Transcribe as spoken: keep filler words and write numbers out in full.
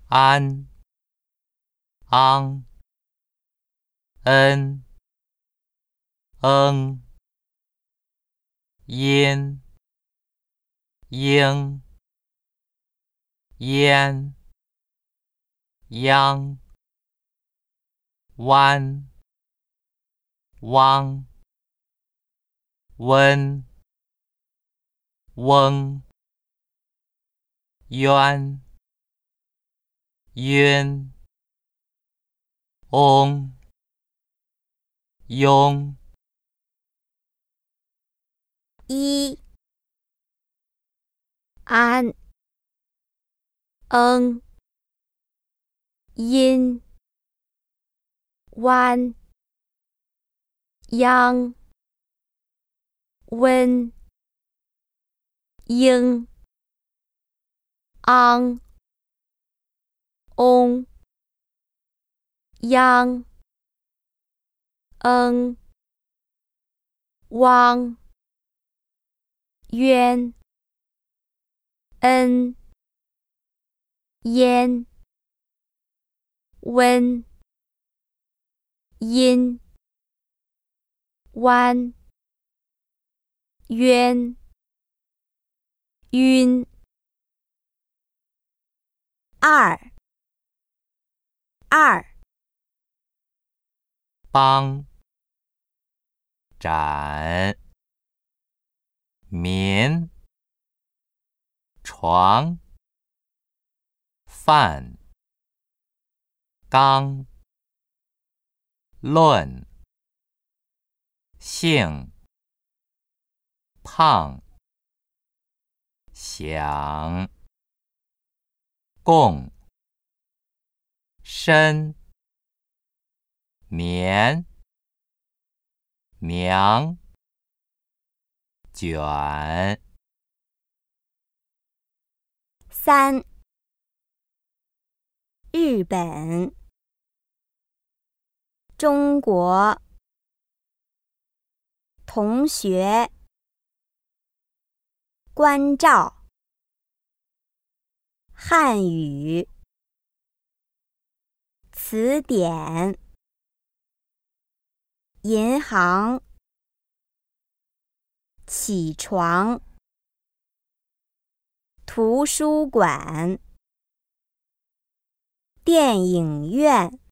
安、昂、恩、嗯、因、应、焉、央、弯、汪、温、翁、渊、晕、翁、庸。 一、安、嗯、阴、弯、央、温、应、昂、翁、央、嗯、汪、渊、恩、焉、温、阴、弯、渊、晕。二、二、 邦、展、民、床、范、纲、论、性、胖、想、共、深、绵、娘、卷。 三、日本、中国、同学、关照、汉语、词典、银行、起床、图书馆、电影院。